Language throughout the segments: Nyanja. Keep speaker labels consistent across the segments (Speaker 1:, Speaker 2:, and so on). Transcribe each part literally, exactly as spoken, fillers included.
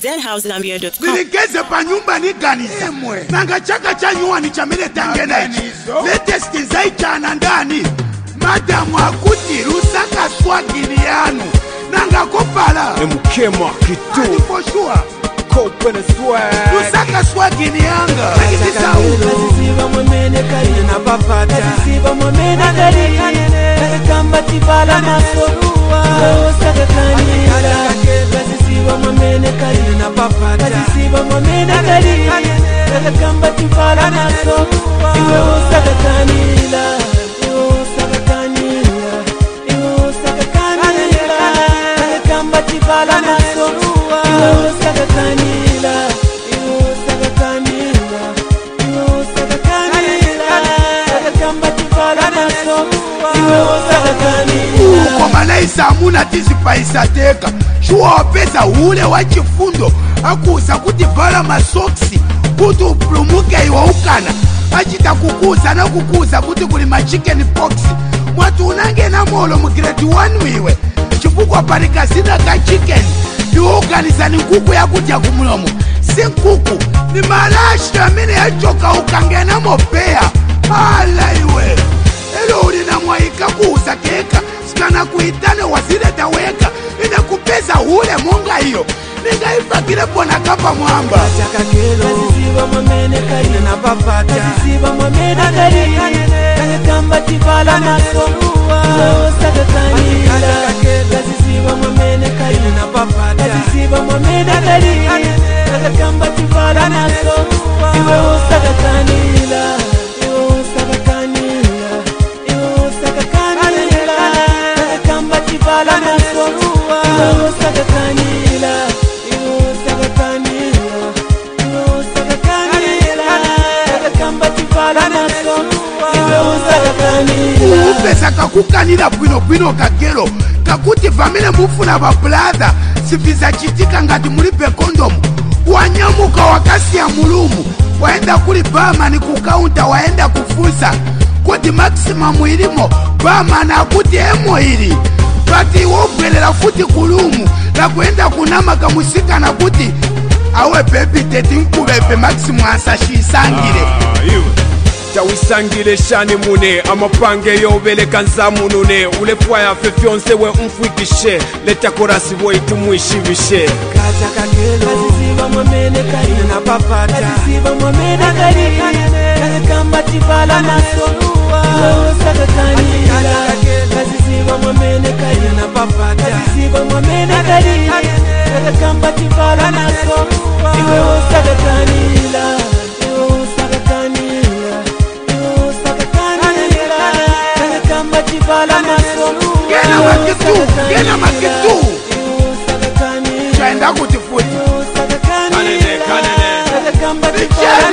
Speaker 1: z house zambia dot com.
Speaker 2: Nilikeze pa nyumba ni ganisa nanga chaka cha nyuwa ni chamele tangena ichi latest zai chana ndani madamu akuti rusaka swagini yanu nanga kopala
Speaker 3: emukema kitu
Speaker 2: aliposhua
Speaker 3: kopene swag
Speaker 2: rusaka swagini yanga nakitisa
Speaker 4: Siba mwemene kari na papata Siba mwemene kari Kamba tibala masorua Saka kanila Siba mwemene kari na papata Siba mwemene kari Kamba tibala masorua Saka kanila Saka kanila Saka kanila Kamba tibala masorua Saka kanila Saka kanila
Speaker 2: uko malaisa amuna tizipaisa teka shuwa wapeza ule wa chifundo akusa kuti vala masoksi kuti upulumuke iwa ukana achita kukuza na kukuza kuti kuli ma chicken pox mwatu unange na molo mu grade one wiwe chifukwa palikasina ka chicken iwe uganiza ni nkuku yakudya kumulomo si nkuku ni malashi amene yachoka ukangena mopea ala iwe elo ulina mwaika kuuza keka sikana kuitane wazileta weka ina kupeza ule monga iyo ningaifakile pona kapa mwamba
Speaker 4: Siba mwemene kari na papata Siba mwemene kari Kamba tibala masorua Saka kanila Siba mwemene kari na papata Siba mwemene kari Kamba tibala masorua Saka kanila Saka kanila Saka kanila Kamba tibala masorua Saka kanila Saka kanila Saka kanila Kamba tibala masorua Saka kanila
Speaker 2: upesa kakukanila bwino bwino kagelo kakuti vamene mufuna vabrother siviza chitika ngati mulipe kondomu wanyamuka wakasi ya mulumu waenda kuli bamani kukaunta waenda kufusa kuti maximum ilimo bamani akuti emo ili pati wobwelela futi kulumu na kuenda kunama kamusikana kuti awe baby teti nkubepe maximum asashisangile
Speaker 3: ah, tawisangile shani mune amapange yobeleka nzamunune ulepwaya fefyonse we umfwikishe leta korasi boitumwishibishe
Speaker 4: Kaza kagelo Siba mwemene kari na papata Siba mwemene kari Kamba tibala masorua Saka kanila Siba mwemene kari na papata Siba mwemene kari Kamba tibala masorua Saka kanila Saka kanila Saka kanila Kamba tibala masorua
Speaker 2: Gena makitu, gena makitu chaenda kuti futi
Speaker 3: kanene kanene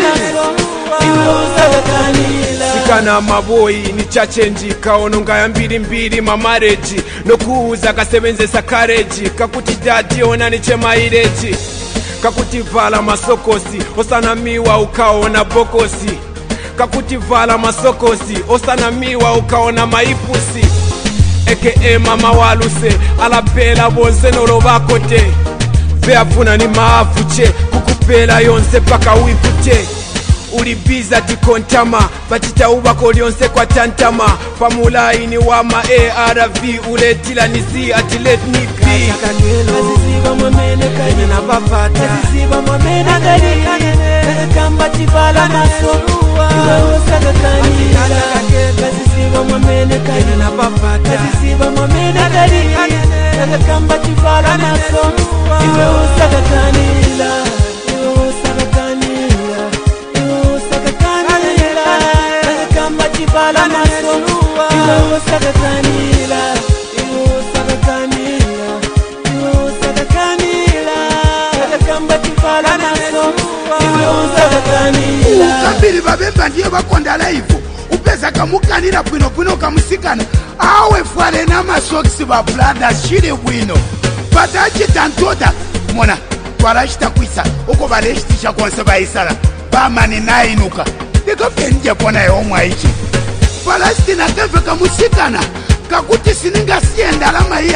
Speaker 3: sikana maboyi ni chachenji kaononga ya mbili mbili mamareji nokuuza kasebenzesa kareji kakuti dadi onani chemaireji kakuti vala masokosi osanamiwa ukaona bokosi kakuti vala masokosi osanamiwa ukaona maipusi eke mama waluse alapela bonse norobakote veafuna ni maafuche kukupela yonse paka wipute ulibiza tikontama pachitaubako lyonse kwa tantama pamulaini wa ma A R V uletila nisi ati let me be
Speaker 4: Siba mwemene kari na papata Siba mwemene kari Kamba tibala masorua Saka kanila Siba mwemene kari na papata Siba mwemene kari Kamba tibala masorua Saka kanila Saka kanila Saka kanila Kamba tibala masorua Saka kanila Saka kanila Saka kanila Kamba tibala masorua Saka kanila
Speaker 2: ukambili babemba ndiye bakonda live upeza kamukanira bwino bwino kamusikana awe fwale na masokisi ba brothers shiri bwino pata achitantota mona twarashita kwisa uko baleshitisha konse bayisala bamani nainuka ndikafye nje pona yomwe ichi Palestina keve kamusikana kakuti sininga sienda lama iyai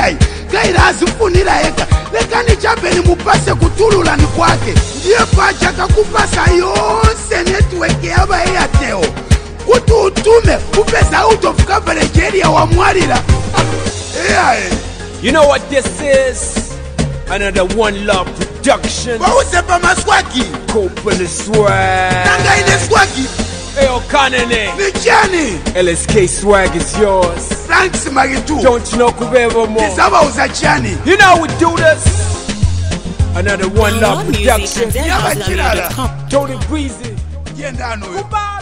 Speaker 2: kaira azifunira eka lekani chapeni mupase kutululani kwake ndiye pacha kakupasa yonse network yaba Airtel kuti utume upeza out of coverage area wa mwalira. Yeah.
Speaker 3: You know what this is? Another One Love production.
Speaker 2: Wauze pa maswaki
Speaker 3: Kopele swag.
Speaker 2: nanga ine swaki
Speaker 3: Eyo Kanene.
Speaker 2: ni chani
Speaker 3: L S K swag is yours.
Speaker 2: Thanks Maritu.
Speaker 3: Don't you know Kubeva more?
Speaker 2: Nisaba uza chani.
Speaker 3: You know we do this. Another One Love
Speaker 1: More music
Speaker 3: production.
Speaker 1: at
Speaker 2: Yaba
Speaker 1: Dance House
Speaker 2: chilala.
Speaker 1: dot com.
Speaker 3: Tony Breezy.
Speaker 2: Yendano.
Speaker 3: Goodbye.